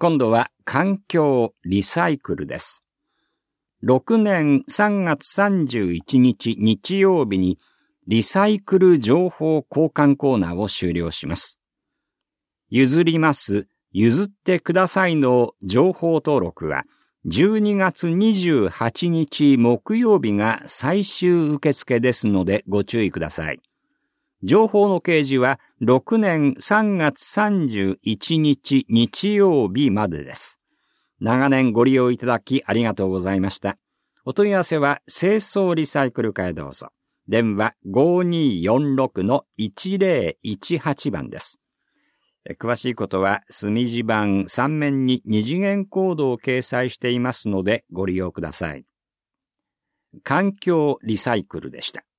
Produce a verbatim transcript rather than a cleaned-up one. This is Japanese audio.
今度は環境リサイクルです。ろくねんさんがつさんじゅういちにち日曜日にリサイクル情報交換コーナーを終了します。譲ります、譲ってくださいの情報登録はじゅうにがつにじゅうはちにち木曜日が最終受付ですのでご注意ください。情報の掲示はろくねんさんがつさんじゅういちにち日曜日までです。長年ご利用いただきありがとうございました。お問い合わせは清掃リサイクル課へどうぞ。電話 ごにーよんろくのいちぜろいちはち 番です。詳しいことは墨字盤さん面に二次元コードを掲載していますのでご利用ください。環境リサイクルでした。